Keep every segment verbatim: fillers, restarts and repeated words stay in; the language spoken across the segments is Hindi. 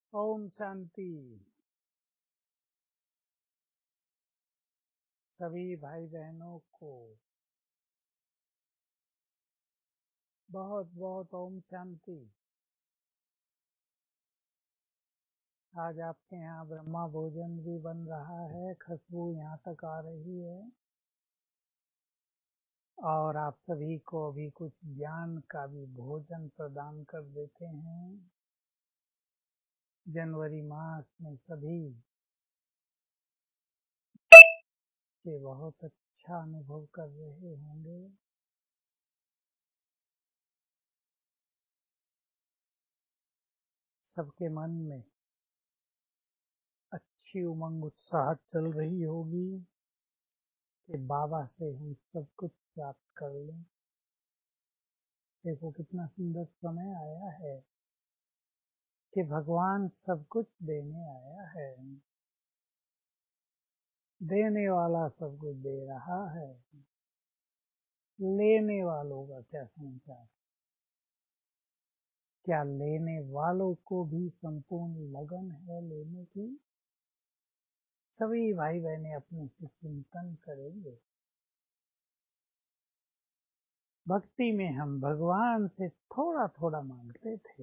ओम शांति। सभी भाई बहनों को बहुत बहुत ओम शांति। आज आपके यहाँ ब्रह्मा भोजन भी बन रहा है, खुशबू यहाँ तक आ रही है और आप सभी को अभी कुछ ज्ञान का भी भोजन प्रदान कर देते हैं। जनवरी मास में सभी के बहुत अच्छा अनुभव कर रहे होंगे। सबके मन में अच्छी उमंग उत्साह चल रही होगी कि बाबा से हम सब कुछ प्राप्त कर लें। देखो कितना सुंदर समय आया है कि भगवान सब कुछ देने आया है। देने वाला सब कुछ दे रहा है, लेने वालों का क्या समाचार? क्या लेने वालों को भी संपूर्ण लगन है लेने की? सभी भाई बहनें अपने से चिंतन करेंगे। भक्ति में हम भगवान से थोड़ा थोड़ा मांगते थे,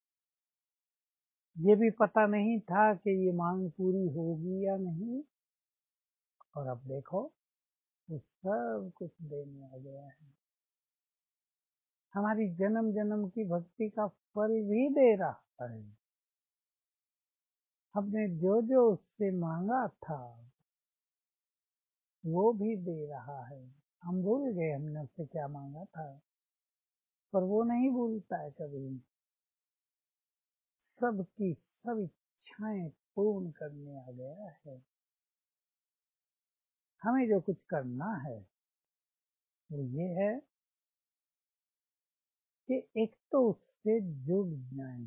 ये भी पता नहीं था कि ये मांग पूरी होगी या नहीं, और अब देखो वो सब कुछ देने आ गया है। हमारी जन्म जन्म की भक्ति का फल भी दे रहा है। हमने जो जो उससे मांगा था वो भी दे रहा है। हम भूल गए हमने उससे क्या मांगा था, पर वो नहीं भूलता है कभी। सबकी सब इच्छाएं पूर्ण करने आ गया है। हमें जो कुछ करना है वो ये है कि एक तो उससे जुड़ जाएं।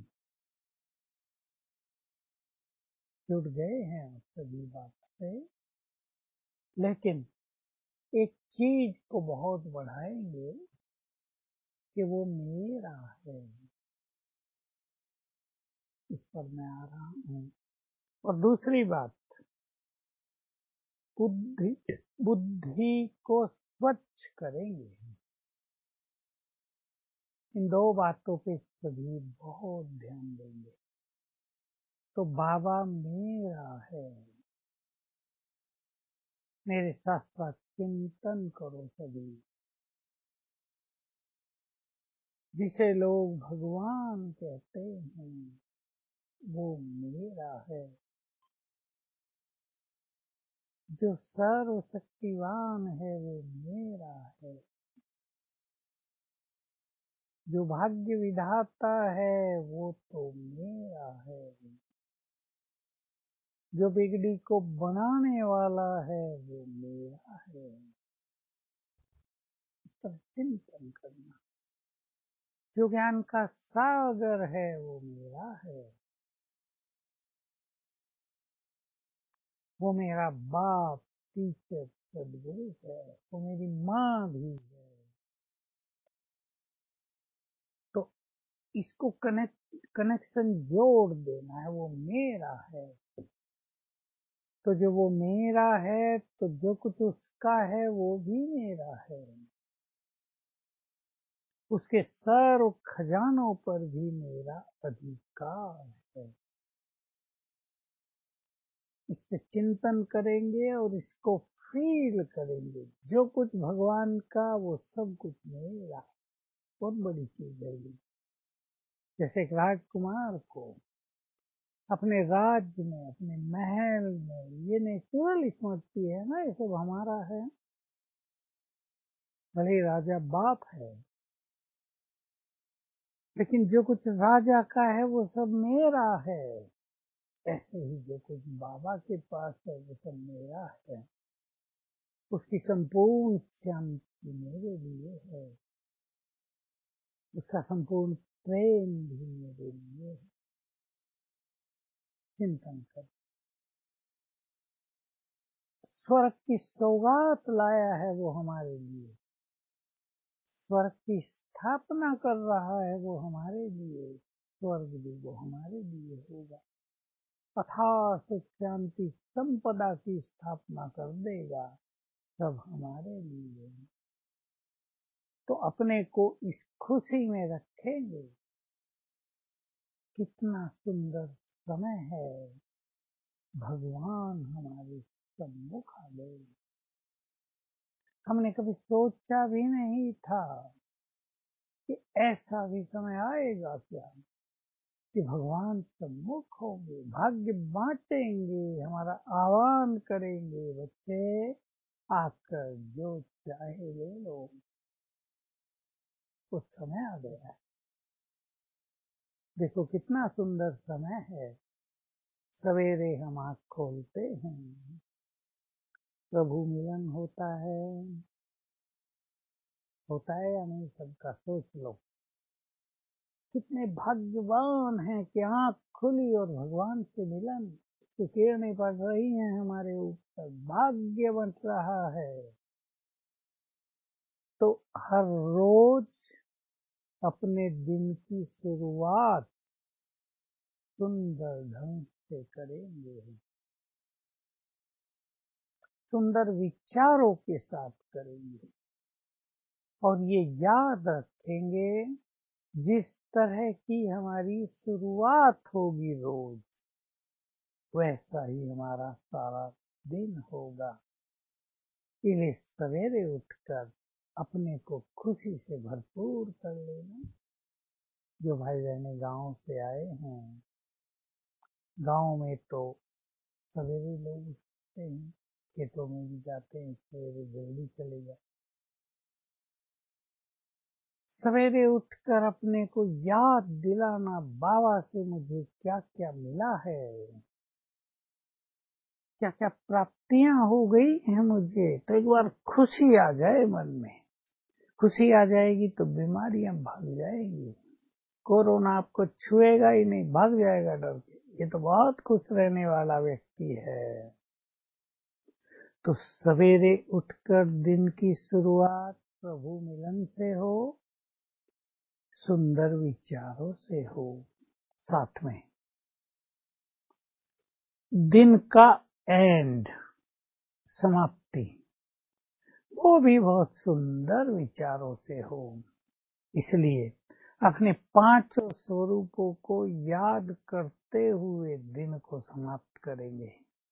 जुड़ गए हैं आप सभी बात से, लेकिन एक चीज को बहुत बढ़ाएंगे कि वो मेरा है। इस पर मैं आ रहा हूँ। और दूसरी बात, बुद्धि बुद्धि को स्वच्छ करेंगे। इन दो बातों पे सभी बहुत ध्यान देंगे। तो बाबा मेरा है, मेरे साथ साथ चिंतन करो सभी। जिसे लोग भगवान कहते हैं वो मेरा है। जो सर्वशक्तिवान है वो मेरा है। जो भाग्य विधाता है वो तो मेरा है। जो बिगड़ी को बनाने वाला है वो मेरा है। इस पर चिंतन करना। जो ज्ञान का सागर है वो मेरा है। वो मेरा बाप टीचर सदगुरु है। वो मेरी माँ भी है। तो इसको कनेक्ट कनेक्शन जोड़ देना है, वो मेरा है। तो जो वो मेरा है तो जो कुछ उसका है वो भी मेरा है। उसके सर्व खजानों पर भी मेरा अधिकार है। इस पे चिंतन करेंगे और इसको फील करेंगे। जो कुछ भगवान का वो सब कुछ मेरा। बहुत बड़ी चीज है ये। जैसे एक राजकुमार को अपने राज्य में, अपने महल में ये नेचुरल स्मृति है ना, ये सब हमारा है। भले राजा बाप है, लेकिन जो कुछ राजा का है वो सब मेरा है। ऐसे ही जो कुछ बाबा के पास है वो सब मेरा है। उसकी संपूर्ण शांति मेरे लिए है। उसका संपूर्ण प्रेम भी मेरे लिए है। चिंतन कर। स्वर्ग की सौगात लाया है वो हमारे लिए। स्वर्ग की स्थापना कर रहा है वो हमारे लिए। स्वर्ग भी वो हमारे लिए होगा। अथाह सुख शांति संपदा की स्थापना कर देगा, सब हमारे लिए। तो अपने को इस खुशी में रखेंगे। कितना सुंदर समय है, भगवान हमारे सम्मुख आ गए। हमने कभी सोचा भी नहीं था कि ऐसा भी समय आएगा क्या, कि भगवान सम्मुख होंगे, भाग्य बांटेंगे, हमारा आह्वान करेंगे, बच्चे आकर जो चाहे ले लो। उस समय आ गया है। देखो कितना सुंदर समय है। सवेरे हम आँख खोलते हैं, प्रभु मिलन होता है। होता है या नहीं, सबका सोच लो। कितने भाग्यवान हैं कि आँख खुली और भगवान से मिलन की किरणें पड़ रही हैं हमारे ऊपर, भाग्य बन रहा है। तो हर रोज अपने दिन की शुरुआत सुंदर ढंग से करेंगे, सुंदर विचारों के साथ करेंगे, और ये याद रखेंगे जिस तरह की हमारी शुरुआत होगी रोज, वैसा ही हमारा सारा दिन होगा। इसलिए सवेरे उठकर अपने को खुशी से भरपूर कर लेना। जो भाई बहने गांव से आए हैं, गांव में तो सवेरे लोग उठते हैं, खेतों में भी जाते हैं, सवेरे जल्दी चले जाते। सवेरे उठकर अपने को याद दिलाना, बाबा से मुझे क्या क्या मिला है, क्या क्या प्राप्तियां हो गई हैं मुझे। तो एक बार खुशी आ जाए मन में, खुशी आ जाएगी तो बीमारियां भाग जाएंगी। कोरोना आपको छुएगा ही नहीं, भाग जाएगा डर के। ये तो बहुत खुश रहने वाला व्यक्ति है। तो सवेरे उठकर दिन की शुरुआत प्रभु मिलन से हो, सुंदर विचारों से हो, साथ में दिन का एंड, समाप्ति, वो भी बहुत सुंदर विचारों से हो। इसलिए अपने पांचों स्वरूपों को याद करते हुए दिन को समाप्त करेंगे।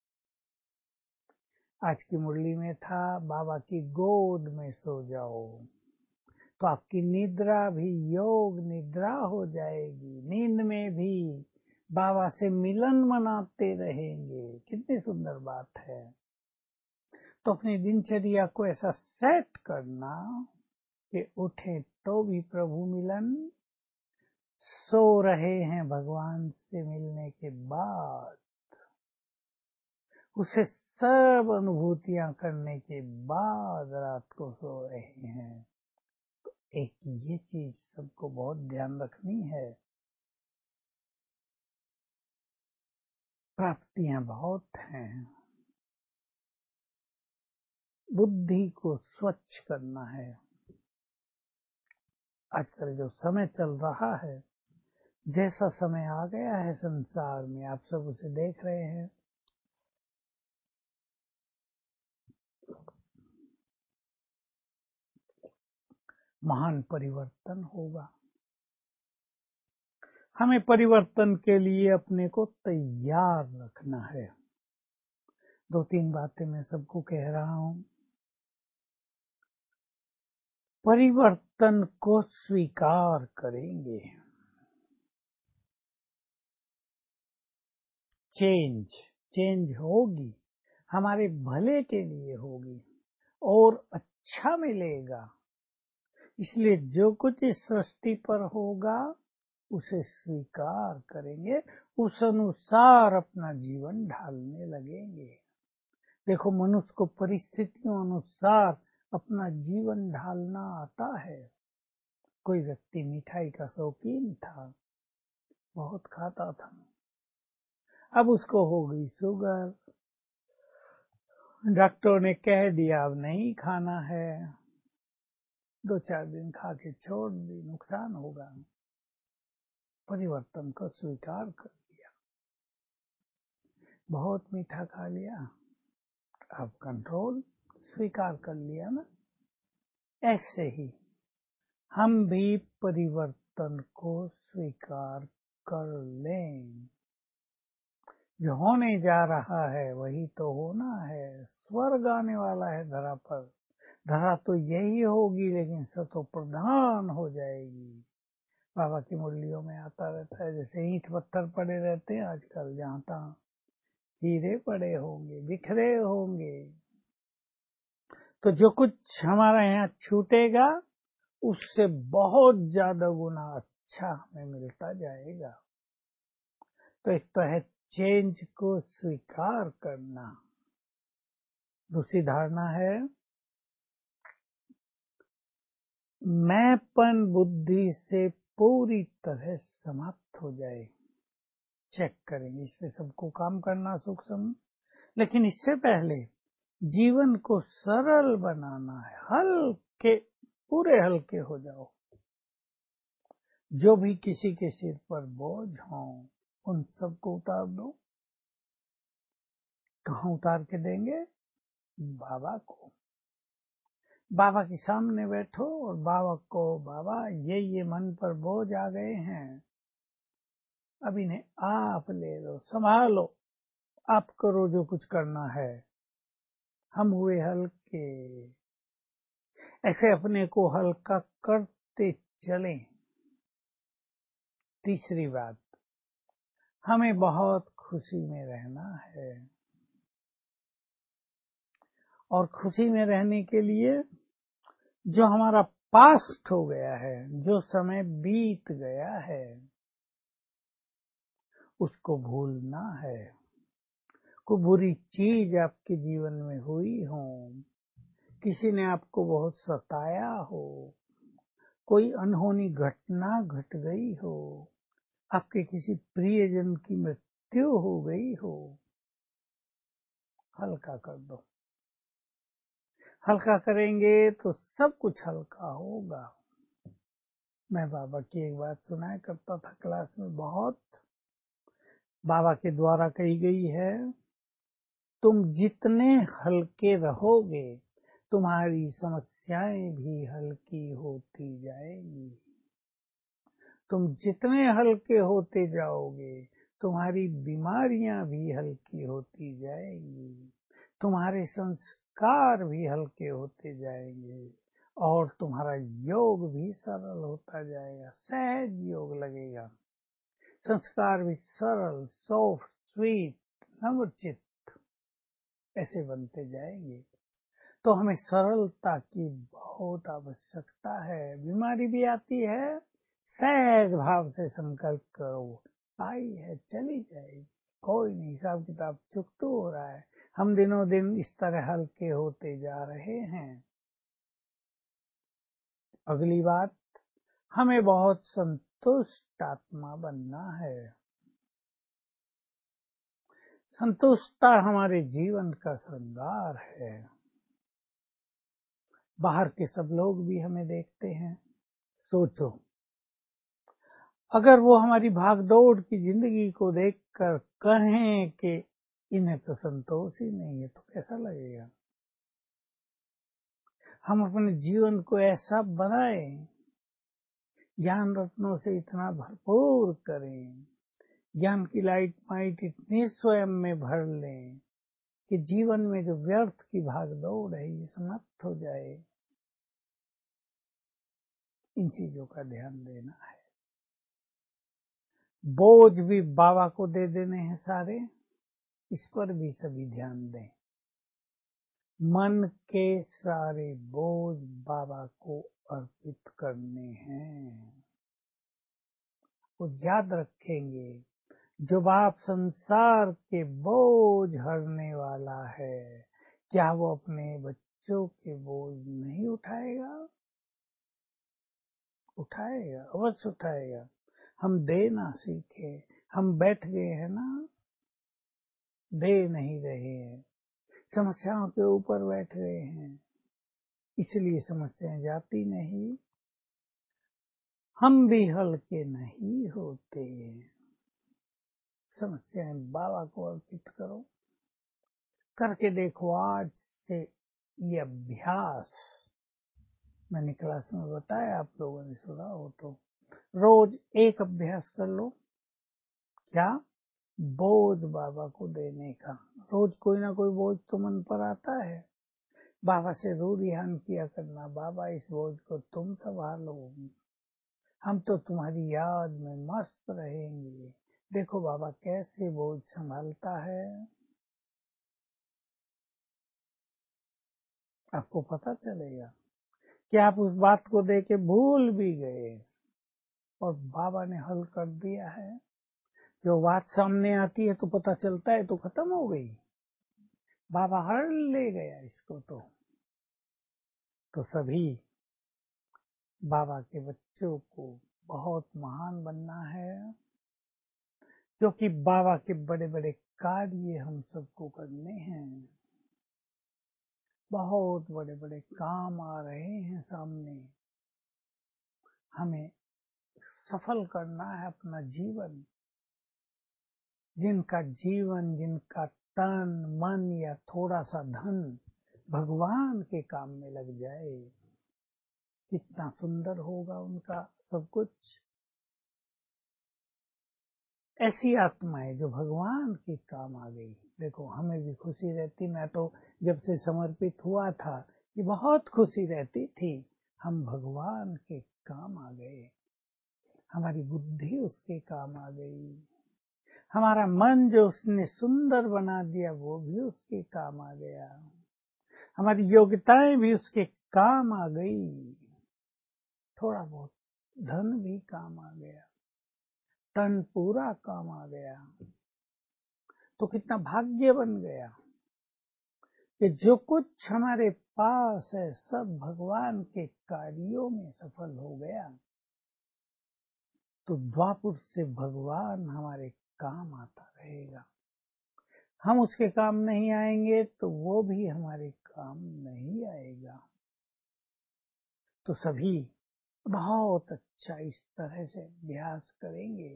आज की मुरली में था, बाबा की गोद में सो जाओ, तो आपकी निद्रा भी योग निद्रा हो जाएगी। नींद में भी बाबा से मिलन मनाते रहेंगे। कितनी सुंदर बात है। तो अपनी दिनचर्या को ऐसा सेट करना कि उठे तो भी प्रभु मिलन, सो रहे हैं भगवान से मिलने के बाद, उसे सब अनुभूतियां करने के बाद रात को सो रहे हैं। तो एक ये चीज सबको बहुत ध्यान रखनी है। प्राप्तियां बहुत हैं, बुद्धि को स्वच्छ करना है। आजकल जो समय चल रहा है, जैसा समय आ गया है संसार में, आप सब उसे देख रहे हैं। महान परिवर्तन होगा। हमें परिवर्तन के लिए अपने को तैयार रखना है। दो तीन बातें मैं सबको कह रहा हूं। परिवर्तन को स्वीकार करेंगे। चेंज चेंज होगी, हमारे भले के लिए होगी और अच्छा मिलेगा। इसलिए जो कुछ इस सृष्टि पर होगा उसे स्वीकार करेंगे, उस अनुसार अपना जीवन ढालने लगेंगे। देखो, मनुष्य को परिस्थितियों अनुसार अपना जीवन ढालना आता है। कोई व्यक्ति मिठाई का शौकीन था, बहुत खाता था, अब उसको हो गई शुगर। डॉक्टर ने कह दिया अब नहीं खाना है, दो चार दिन खा के छोड़ दी, नुकसान होगा। परिवर्तन को स्वीकार कर लिया। बहुत मीठा खा लिया, अब कंट्रोल स्वीकार कर लिया ना। ऐसे ही हम भी परिवर्तन को स्वीकार कर लें। जो होने जा रहा है वही तो होना है। स्वर्ग आने वाला है धरा पर। धरा तो यही होगी, लेकिन सतो प्रधान हो जाएगी। बाबा की मुरलियों में आता रहता है, जैसे ईंट पत्थर पड़े रहते हैं आजकल, जहाँ तहाँ हीरे पड़े होंगे, बिखरे होंगे। तो जो कुछ हमारा यहाँ छूटेगा उससे बहुत ज्यादा गुना अच्छा हमें मिलता जाएगा। तो एक तो है चेंज को स्वीकार करना। दूसरी धारणा है मैंपन बुद्धि से पूरी तरह समाप्त हो जाए। चेक करेंगे, इस पे सबको काम करना सूक्ष्म, लेकिन इससे पहले जीवन को सरल बनाना है। हल्के, पूरे हल्के हो जाओ। जो भी किसी के सिर पर बोझ हो उन सबको उतार दो। कहाँ उतार के देंगे? बाबा को। बाबा के सामने बैठो और बाबा को, बाबा ये ये मन पर बोझ आ गए हैं, अब इन्हें आप ले लो, संभालो, आप करो जो कुछ करना है। हम हुए हल्के। ऐसे अपने को हल्का करते चलें। तीसरी बात, हमें बहुत खुशी में रहना है। और खुशी में रहने के लिए जो हमारा पास्ट हो गया है, जो समय बीत गया है, उसको भूलना है। कोई बुरी चीज आपके जीवन में हुई हो, किसी ने आपको बहुत सताया हो, कोई अनहोनी घटना घट गई हो, आपके किसी प्रियजन की मृत्यु हो गई हो, हल्का कर दो। हल्का करेंगे तो सब कुछ हल्का होगा। मैं बाबा की एक बात सुनाया करता था क्लास में, बहुत बाबा के द्वारा कही गई है, तुम जितने हल्के रहोगे तुम्हारी समस्याएं भी हल्की होती जाएंगी। तुम जितने हल्के होते जाओगे तुम्हारी बीमारियां भी हल्की होती जाएंगी, तुम्हारे संस्कार भी हल्के होते जाएंगे और तुम्हारा योग भी सरल होता जाएगा। सहज योग लगेगा। संस्कार भी सरल, सॉफ्ट, स्वीट, नम्रचित ऐसे बनते जाएंगे। तो हमें सरलता की बहुत आवश्यकता है। बीमारी भी आती है, सहज भाव से संकल्प करो, आई है चली जाएगी, कोई नहीं, हिसाब किताब चुकता हो रहा है। हम दिनों दिन इस तरह हल्के होते जा रहे हैं। अगली बात, हमें बहुत संतुष्ट आत्मा बनना है। संतुष्टता हमारे जीवन का श्रृंगार है। बाहर के सब लोग भी हमें देखते हैं। सोचो, अगर वो हमारी भागदौड़ की जिंदगी को देखकर कहें कि इन्हें तो संतोष ही नहीं है, तो कैसा लगेगा? हम अपने जीवन को ऐसा बनाएं, ज्ञान रत्नों से इतना भरपूर करें, ज्ञान की लाइट माइट इतनी स्वयं में भर लें कि जीवन में जो व्यर्थ की भागदौड़ है ये समाप्त हो जाए। इन चीजों का ध्यान देना है। बोझ भी बाबा को दे देने हैं सारे, इस पर भी सभी ध्यान दें। मन के सारे बोझ बाबा को अर्पित करने हैं। वो याद रखेंगे, जो बाप संसार के बोझ हरने वाला है, क्या वो अपने बच्चों के बोझ नहीं उठाएगा? उठाएगा, अवश्य उठाएगा। हम देना सीखे। हम बैठ गए हैं ना, दे नहीं रहे हैं, समस्याओं के ऊपर बैठ गए हैं, इसलिए समस्याएं जाती नहीं। हम भी हल्के नहीं होते। समस्याएं बाबा को अर्पित करो। करके देखो आज से ये अभ्यास, मैंने क्लास में बताया, आप लोगों ने सुना हो तो रोज एक अभ्यास कर लो। क्या? बोझ बाबा को देने का। रोज कोई ना कोई बोझ तो मन पर आता है, बाबा से रू रिहान किया करना, बाबा इस बोझ को तुम संभालो, हम तो तुम्हारी याद में मस्त रहेंगे। देखो बाबा कैसे बोझ संभालता है, आपको पता चलेगा कि आप उस बात को दे के भूल भी गए और बाबा ने हल कर दिया है। जो बात सामने आती है तो पता चलता है तो खत्म हो गई, बाबा हर ले गया इसको। तो तो सभी बाबा के बच्चों को बहुत महान बनना है, क्योंकि बाबा के बड़े बड़े कार्य हम सबको करने हैं। बहुत बड़े बड़े काम आ रहे हैं सामने, हमें सफल करना है अपना जीवन। जिनका जीवन, जिनका तन मन या थोड़ा सा धन भगवान के काम में लग जाए, कितना सुंदर होगा उनका सब कुछ। ऐसी आत्माएं जो भगवान के काम आ गई, देखो हमें भी खुशी रहती। मैं तो जब से समर्पित हुआ था ये बहुत खुशी रहती थी, हम भगवान के काम आ गए, हमारी बुद्धि उसके काम आ गई, हमारा मन जो उसने सुंदर बना दिया वो भी उसके काम आ गया, हमारी योग्यताएं भी उसके काम आ गई, थोड़ा बहुत धन भी काम आ गया, तन पूरा काम आ गया। तो कितना भाग्य बन गया कि जो कुछ हमारे पास है सब भगवान के कार्यों में सफल हो गया। तो द्वापुर से भगवान हमारे काम आता रहेगा, हम उसके काम नहीं आएंगे तो वो भी हमारे काम नहीं आएगा। तो सभी बहुत अच्छा इस तरह से अभ्यास करेंगे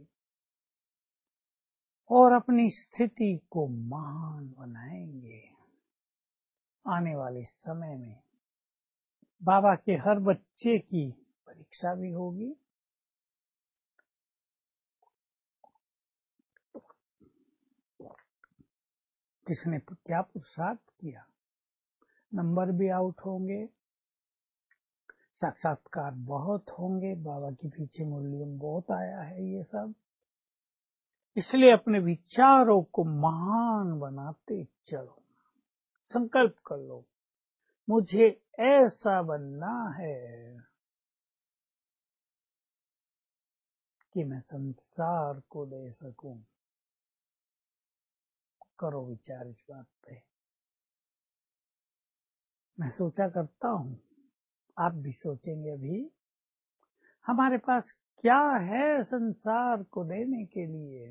और अपनी स्थिति को महान बनाएंगे। आने वाले समय में बाबा के हर बच्चे की परीक्षा भी होगी, किसने क्या पुरुषार्थ किया, नंबर भी आउट होंगे, साक्षात्कार बहुत होंगे, बाबा के पीछे मूल्य बहुत आया है ये सब। इसलिए अपने विचारों को महान बनाते चलो, संकल्प कर लो मुझे ऐसा बनना है कि मैं संसार को दे सकूं। करो विचार इस बात पे। मैं सोचा करता हूँ, आप भी सोचेंगे अभी, हमारे पास क्या है संसार को देने के लिए।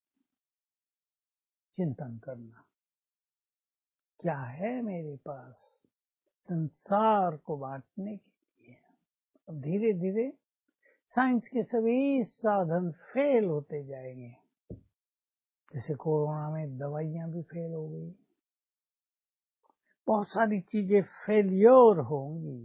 चिंतन करना, क्या है मेरे पास संसार को बांटने के लिए। अब धीरे धीरे साइंस के सभी साधन फेल होते जाएंगे, जैसे कोरोना में दवाइयां भी फेल हो गई, बहुत सारी चीजें फेलियर होंगी।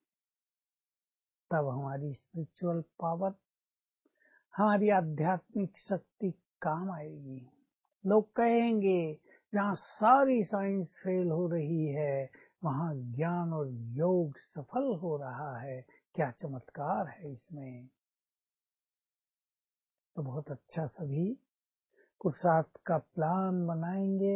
तब हमारी स्पिरिचुअल पावर, हमारी आध्यात्मिक शक्ति काम आएगी। लोग कहेंगे जहाँ सारी साइंस फेल हो रही है वहाँ ज्ञान और योग सफल हो रहा है, क्या चमत्कार है इसमें। तो बहुत अच्छा सभी पुरुषार्थ का प्लान बनाएंगे।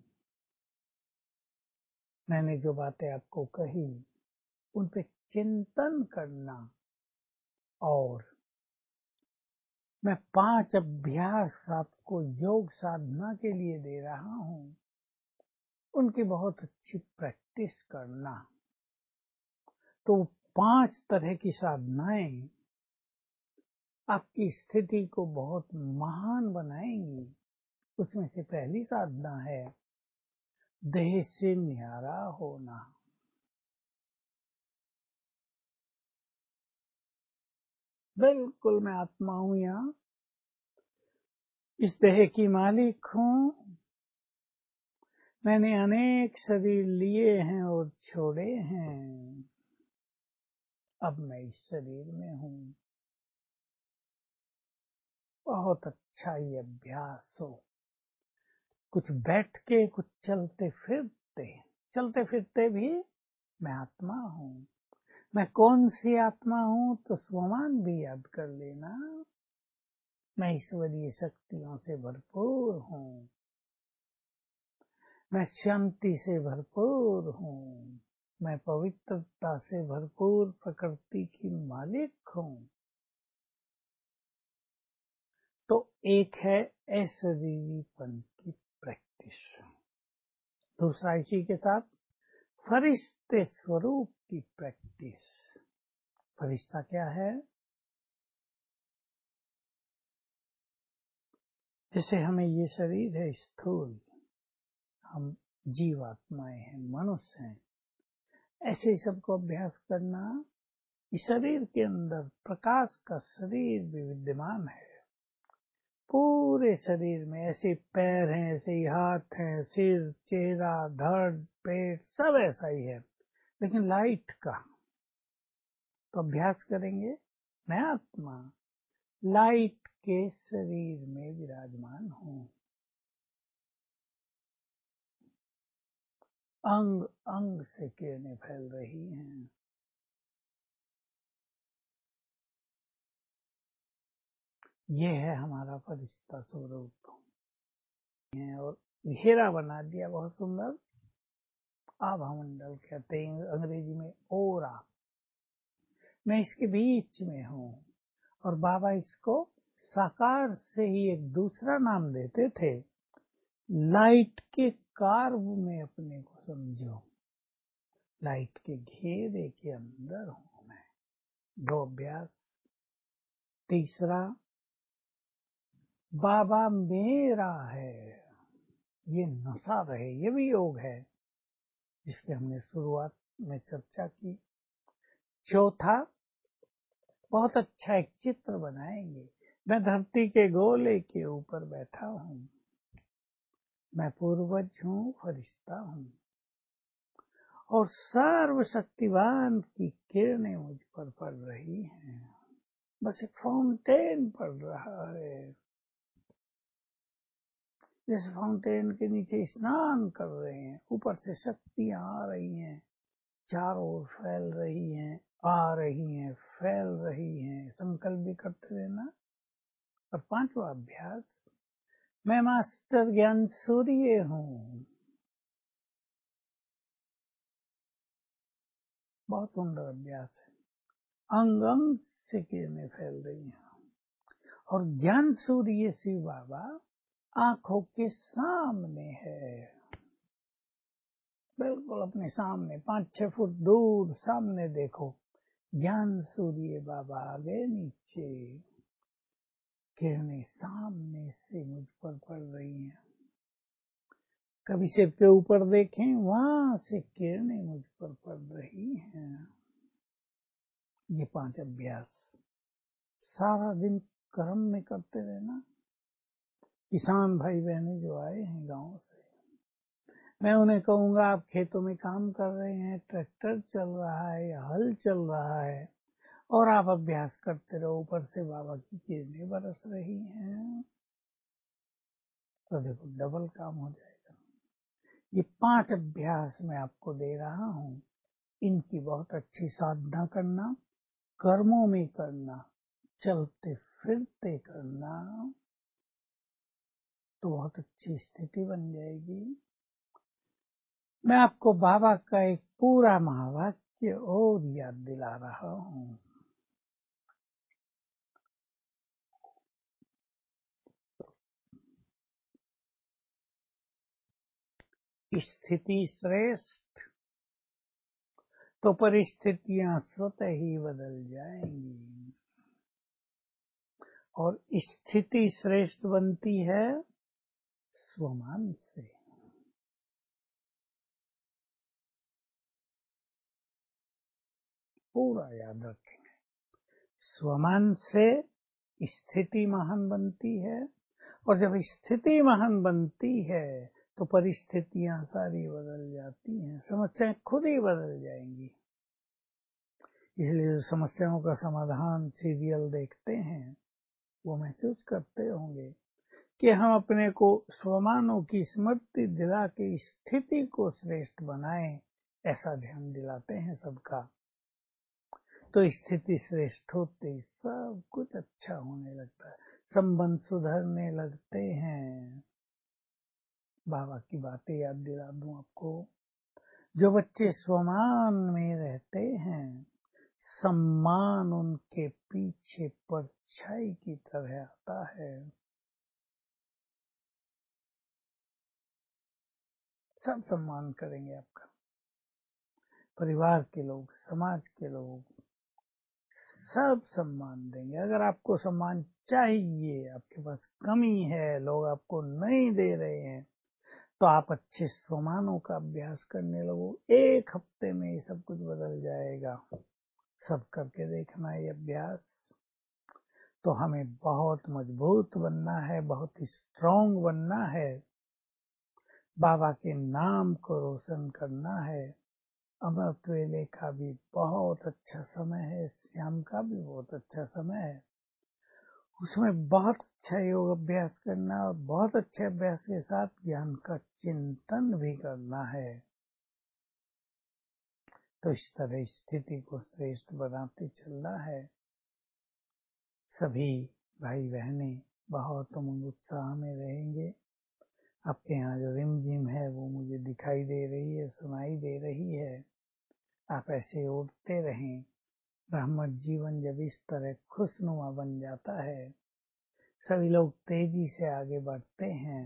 मैंने जो बातें आपको कही उन पे चिंतन करना, और मैं पांच अभ्यास आपको योग साधना के लिए दे रहा हूँ, उनकी बहुत अच्छी प्रैक्टिस करना। तो पांच तरह की साधनाएं आपकी स्थिति को बहुत महान बनाएंगी। उसमें से पहली साधना है देह से न्यारा होना। बिल्कुल मैं आत्मा हूं यहाँ, इस देह की मालिक हूँ, मैंने अनेक शरीर लिए हैं और छोड़े हैं, अब मैं इस शरीर में हूँ। बहुत अच्छा ये अभ्यास हो, कुछ बैठ के कुछ चलते फिरते, चलते फिरते भी मैं आत्मा हूँ। मैं कौन सी आत्मा हूँ तो स्वमान भी याद कर लेना। मैं ईश्वरीय शक्तियों से भरपूर हूँ, मैं शांति से भरपूर हूँ, मैं पवित्रता से भरपूर प्रकृति की मालिक हूँ। तो एक है अशरीरीपन की प्रैक्टिस, दूसरा इसी के साथ फरिश्ते स्वरूप की प्रैक्टिस। फरिश्ता क्या है? जैसे हमें ये शरीर है स्थूल, हम जीवात्माएं हैं, मनुष्य हैं, ऐसे ही सबको अभ्यास करना। इस शरीर के अंदर प्रकाश का शरीर भी विद्यमान है, पूरे शरीर में ऐसे पैर हैं, ऐसे ही हाथ हैं, सिर, चेहरा, धड़, पेट सब ऐसा ही है, लेकिन लाइट का। तो अभ्यास करेंगे, मैं आत्मा लाइट के शरीर में विराजमान हूँ, अंग अंग से किरणें फैल रही हैं। ये है हमारा फरिश्ता स्वरूप है, और घेरा बना दिया बहुत सुंदर, आभा मंडल कहते हैं अंग्रेजी में, ओरा। मैं इसके बीच में हूँ, और बाबा इसको साकार से ही एक दूसरा नाम देते थे, लाइट के कार्व में अपने को समझो, लाइट के घेरे के अंदर हूँ मैं। दो अभ्यास। तीसरा, बाबा मेरा है, ये नशा रहे, ये भी योग है जिसके हमने शुरुआत में चर्चा की। चौथा, बहुत अच्छा एक चित्र बनाएंगे, मैं धरती के गोले के ऊपर बैठा हूँ, मैं पूर्वज हूँ, फरिश्ता हूँ, और सर्वशक्तिवान की किरणें मुझ पर पड़ रही हैं। बस एक फाउंटेन पड़ रहा है, जैसे फाउंटेन के नीचे स्नान कर रहे हैं, ऊपर से शक्तियां आ रही हैं, चारों ओर फैल रही हैं, आ रही हैं, फैल रही हैं। संकल्प भी करते रहना। और पांचवा अभ्यास, मैं मास्टर ज्ञान सूर्य हूँ। बहुत सुंदर अभ्यास है, अंग अंग से किरणें फैल रही हैं, और ज्ञान सूर्य शिव बाबा आंखों के सामने है, बिल्कुल अपने सामने, पांच छह फुट दूर सामने देखो, ज्ञान सूर्य बाबा आगे नीचे, किरणें सामने से मुझ पर पड़ रही हैं। कभी सिर के ऊपर देखें, वहां से किरणें मुझ पर पड़ रही हैं। ये पांच अभ्यास सारा दिन कर्म में करते रहना। किसान भाई बहने जो आए हैं गांव से, मैं उन्हें कहूंगा, आप खेतों में काम कर रहे हैं, ट्रैक्टर चल रहा है या हल चल रहा है, और आप अभ्यास करते रहो, ऊपर से बाबा की किरणें बरस रही हैं, तो देखो डबल काम हो जाएगा। ये पांच अभ्यास मैं आपको दे रहा हूँ, इनकी बहुत अच्छी साधना करना, कर्मों में करना, चलते फिरते करना, तो बहुत अच्छी स्थिति बन जाएगी। मैं आपको बाबा का एक पूरा महावाक्य और याद दिला रहा हूँ। स्थिति श्रेष्ठ तो परिस्थितियां स्वतः ही बदल जाएंगी, और स्थिति श्रेष्ठ बनती है स्वमान से। पूरा याद रखेंगे, स्वमान से स्थिति महान बनती है, और जब स्थिति महान बनती है तो परिस्थितियां सारी बदल जाती हैं, समस्याएं खुद ही बदल जाएंगी। इसलिए जो समस्याओं का समाधान सीरियल देखते हैं वो महसूस करते होंगे कि हम अपने को स्वमानों की स्मृति दिला के स्थिति को श्रेष्ठ बनाएं, ऐसा ध्यान दिलाते हैं सबका। तो स्थिति श्रेष्ठ होती सब कुछ अच्छा होने लगता है, संबंध सुधरने लगते हैं। बाबा की बातें याद दिला दूं आपको, जो बच्चे स्वमान में रहते हैं सम्मान उनके पीछे परछाई की तरह आता है। सब सम्मान करेंगे आपका, परिवार के लोग, समाज के लोग सब सम्मान देंगे। अगर आपको सम्मान चाहिए, आपके पास कमी है, लोग आपको नहीं दे रहे हैं, तो आप अच्छे स्वमानों का अभ्यास करने लगो, एक हफ्ते में ये सब कुछ बदल जाएगा। सब करके देखना ये अभ्यास। तो हमें बहुत मजबूत बनना है, बहुत ही स्ट्रांग बनना है, बाबा के नाम को रोशन करना है। अमृत वेले का भी बहुत अच्छा समय है, श्याम का भी बहुत अच्छा समय है, उसमें बहुत अच्छा योग अभ्यास करना और बहुत अच्छे अभ्यास के साथ ज्ञान का चिंतन भी करना है। तो इस तरह स्थिति को श्रेष्ठ बनाते चलना है। सभी भाई बहनें बहुत उमंग उत्साह में रहेंगे। आपके यहाँ जो रिमझिम है वो मुझे दिखाई दे रही है, सुनाई दे रही है। आप ऐसे उड़ते रहें। ब्राह्मण जीवन जब इस तरह खुशनुमा बन जाता है, सभी लोग तेजी से आगे बढ़ते हैं,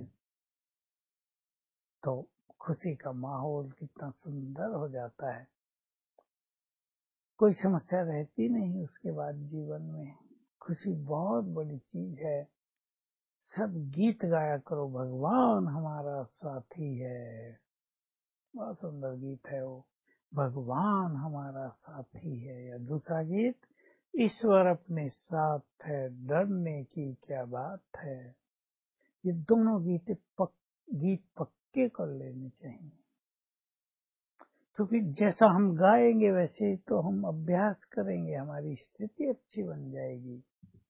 तो खुशी का माहौल कितना सुंदर हो जाता है। कोई समस्या रहती नहीं उसके बाद जीवन में। खुशी बहुत बड़ी चीज है। सब गीत गाया करो, भगवान हमारा साथी है। बहुत सुंदर गीत है वो, भगवान हमारा साथी है। या दूसरा गीत, ईश्वर अपने साथ है, डरने की क्या बात है। ये दोनों गीत पक, गीत पक्के कर लेने चाहिए, क्योंकि जैसा हम गाएंगे वैसे ही तो हम अभ्यास करेंगे, हमारी स्थिति अच्छी बन जाएगी।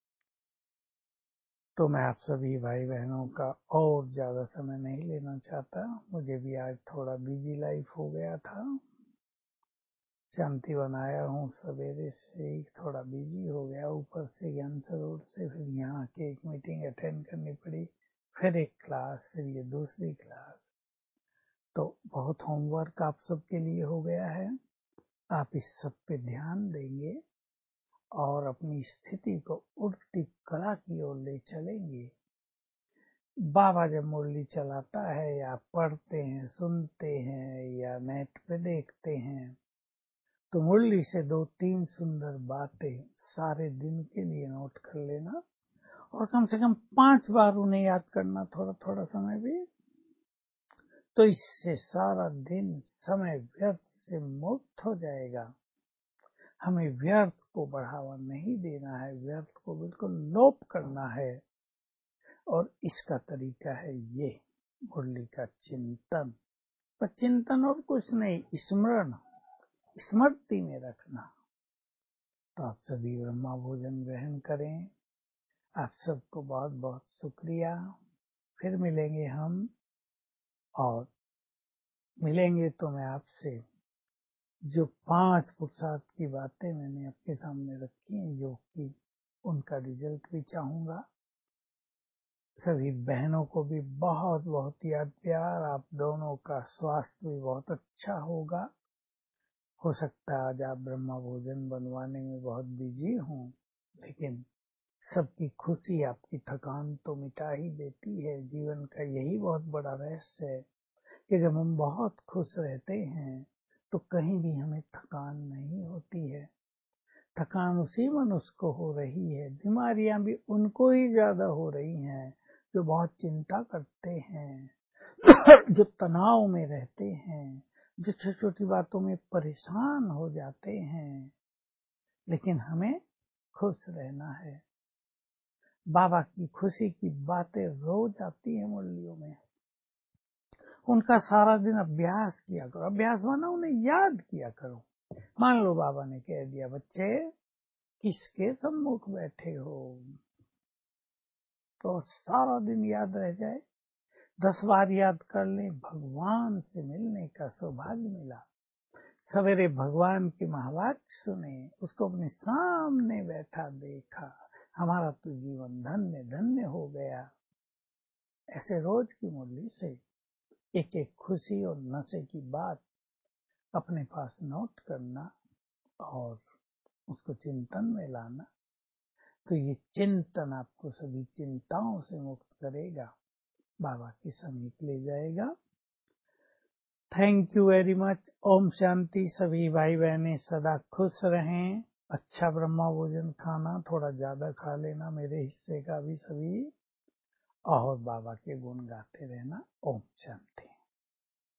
तो मैं आप सभी भाई बहनों का और ज़्यादा समय नहीं लेना चाहता। मुझे भी आज थोड़ा बिजी लाइफ हो गया था, शांति बनाया हूँ, सवेरे से ही थोड़ा बिजी हो गया, ऊपर से ज्ञानसर रोड से फिर यहाँ के एक मीटिंग अटेंड करनी पड़ी, फिर एक क्लास, फिर ये दूसरी क्लास। तो बहुत होमवर्क आप सबके लिए हो गया है। आप इस सब पे ध्यान देंगे और अपनी स्थिति को उल्टी कला की ओर ले चलेंगे। बाबा जब मुरली चलाता है या पढ़ते हैं, सुनते हैं या नेट पे देखते हैं, तो मुरली से दो तीन सुंदर बातें सारे दिन के लिए नोट कर लेना और कम से कम पांच बार उन्हें याद करना, थोड़ा थोड़ा समय भी। तो इससे सारा दिन समय व्यर्थ से मुक्त हो जाएगा। हमें व्यर्थ को बढ़ावा नहीं देना है, व्यर्थ को बिल्कुल लोप करना है। और इसका तरीका है ये मुरली का चिंतन। पर चिंतन और कुछ नहीं, स्मरण, स्मृति में रखना। तो आप सभी ब्रह्मा भोजन ग्रहण करें। आप सबको बहुत बहुत शुक्रिया। फिर मिलेंगे हम, और मिलेंगे तो मैं आपसे जो पांच पुरुषार्थ की बातें मैंने आपके सामने रखी हैं योग की, उनका रिजल्ट भी चाहूंगा। सभी बहनों को भी बहुत बहुत याद प्यार। आप दोनों का स्वास्थ्य भी बहुत अच्छा होगा। हो सकता है आज आप ब्रह्मा भोजन बनवाने में बहुत बिजी हों, लेकिन सबकी खुशी आपकी थकान तो मिटा ही देती है। जीवन का यही बहुत बड़ा रहस्य है कि जब हम बहुत खुश रहते हैं तो कहीं भी हमें थकान नहीं होती है। थकान उसी मनुष्य को हो रही है, बीमारियां भी उनको ही ज्यादा हो रही हैं जो बहुत चिंता करते हैं, जो तनाव में रहते हैं, जो छोटी छोटी बातों में परेशान हो जाते हैं। लेकिन हमें खुश रहना है। बाबा की खुशी की बातें रोज आती है मुरलियों में। उनका सारा दिन अभ्यास किया करो। अभ्यास माना उन्हें याद किया करो। मान लो बाबा ने कह दिया, बच्चे किसके सम्मुख बैठे हो, तो सारा दिन याद रह जाए। दस बार याद कर ले, भगवान से मिलने का सौभाग्य मिला। सवेरे भगवान की महावाक्य सुने, उसको अपने सामने बैठा देखा, हमारा तो जीवन धन्य धन्य हो गया। ऐसे रोज की मुरली से एक एक खुशी और नशे की बात अपने पास नोट करना और उसको चिंतन में लाना, तो ये चिंतन आपको सभी चिंताओं से मुक्त करेगा, बाबा के समीप ले जाएगा। Thank you very much. ओम शांति। सभी भाई बहनें सदा खुश रहें। अच्छा ब्रह्मा भोजन खाना, थोड़ा ज्यादा खा लेना, मेरे हिस्से का भी सभी, और बाबा के गुण गाते रहना। ओम शांति।